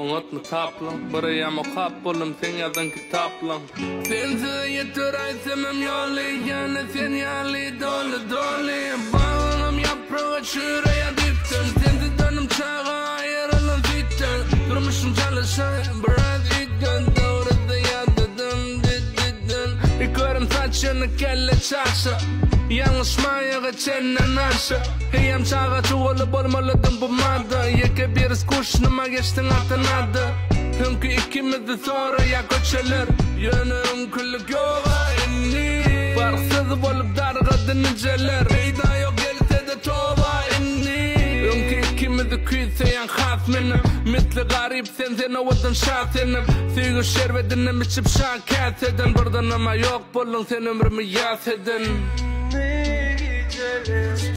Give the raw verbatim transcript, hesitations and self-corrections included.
atlı taplan Buraya mukap olum sen yazan kitaplan Sensiz yeter aysemem yali Yani sen yali dolu dolu Bağlanım yaprağı şuraya dipten Sensiz dönüm çağa ayrılın fitten Durmuşum çalışan biraz idden Doğruda yadadın dididin Yıkarım saçını kelle çarşı Yanlışmaya geçenen aşı Heyem çağa çuvalı bolmalıdım bu madde Yeke biriz kuşnuma geçtin atanadı Çünkü ikimiz de sonra yakoçeler Yönüm küllük yola inni Farksız olup dargadın niceler Peyda yok gelse de tova inni Çünkü ikimiz de küyseyen has minim Misli garip sen sen ovadan şahsenim Süyü şervedinim içip şakat edin Buradan ama yok bulun sen ömrümü yas edin